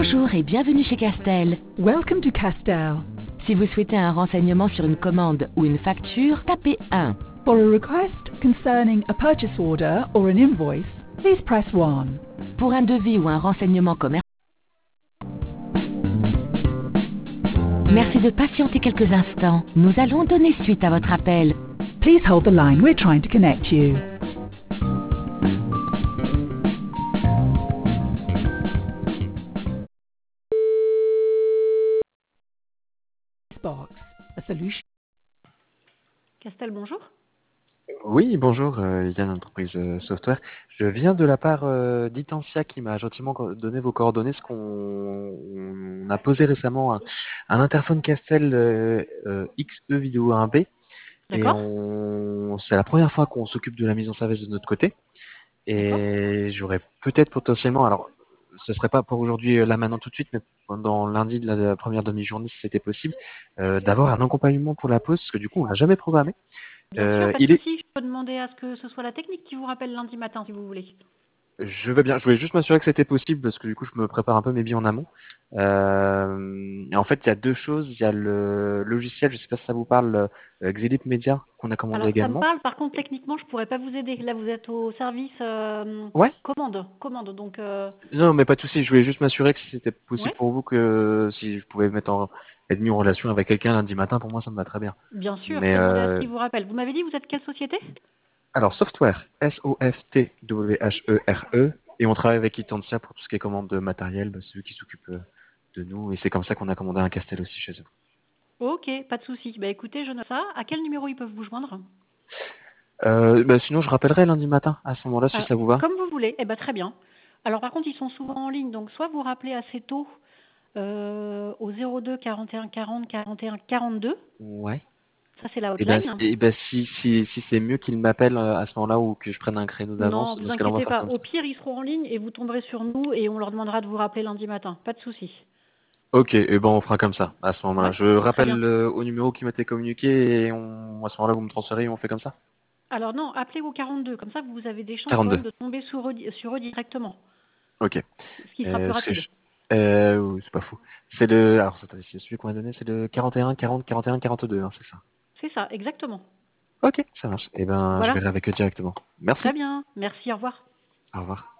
Bonjour et bienvenue chez Castel. Welcome to Castel. Si vous souhaitez un renseignement sur une commande ou une facture, tapez 1. For a request concerning a purchase order or an invoice, please press 1. Pour un devis ou un renseignement commercial, merci de patienter quelques instants. Nous allons donner suite à votre appel. Please hold the line, we're trying to connect you. Box, a solution. Castel, bonjour. Oui, bonjour, Yann Entreprise Software. Je viens de la part d'Itensia qui m'a gentiment donné vos coordonnées, parce qu'on a posé récemment un interphone Castel XE Vidéo 1B, et D'accord. c'est la première fois qu'on s'occupe de la mise en service de notre côté, et j'aurais peut-être potentiellement, alors ce serait pas pour aujourd'hui là maintenant tout de suite, mais pendant lundi de la première demi-journée si c'était possible, d'avoir un accompagnement pour la pause, parce que du coup on l'a jamais programmé. Bien sûr, pas de Il est souci. Je peux demander à ce que ce soit la technique qui vous rappelle lundi matin, si vous voulez. Je veux bien, je voulais juste m'assurer que c'était possible parce que du coup je me prépare un peu mes billes en amont. Et en fait il y a deux choses, il y a le logiciel, je sais pas si ça vous parle, Xelip Media qu'on a commandé Alors, ça me également. parle. Par contre, techniquement, je pourrais pas vous aider. Là, vous êtes au service Ouais. commande. Donc, Non mais pas de souci, je voulais juste m'assurer que si c'était possible ouais, pour vous, que si je pouvais être mis en relation avec quelqu'un lundi matin, pour moi ça me va très bien. bien sûr, je Mais peux demander à ce qui vous rappelle. Vous m'avez dit, vous êtes quelle société? alors software, Software, et on travaille avec Itensia pour tout ce qui est commande de matériel, c'est eux qui s'occupent de nous, et c'est comme ça qu'on a commandé un Castel aussi chez eux. Ok, pas de souci. Bah écoutez, je note ça. À quel numéro ils peuvent vous joindre? Sinon, je rappellerai lundi matin à ce moment-là si Ah, ça vous va. comme vous voulez. Eh ben très bien. Alors par contre, ils sont souvent en ligne, donc soit vous rappelez assez tôt au 02 41 40 41 42. Ouais. Ça, c'est la Et ben, hotline. si c'est mieux qu'il m'appelle à ce moment-là ou que je prenne un créneau Non, d'avance, dans vous ce cas-là, on va inquiétez faire pas. comme Au ça. pire, ils seront en ligne et vous tomberez sur nous et on leur demandera de vous rappeler lundi matin. Pas de souci. Ok, et ben on fera comme ça à ce moment-là. Ouais, Je très bien. rappelle au numéro qui m'a été communiqué et à ce moment-là vous me transférez et on fait comme ça. Alors non, appelez au 42. Comme ça, vous avez des chances quand 42. même de tomber sur eux directement. Ok. Ce qui sera plus Parce que rapide. oui, c'est pas fou. Alors attendez, c'est celui qu'on m'a donné, c'est le 41 40 41 42, hein, c'est ça. C'est ça, exactement. Ok, ça marche. Et ben, je Voilà. verrai avec eux directement. Très Merci. bien. Merci, au revoir. Au revoir.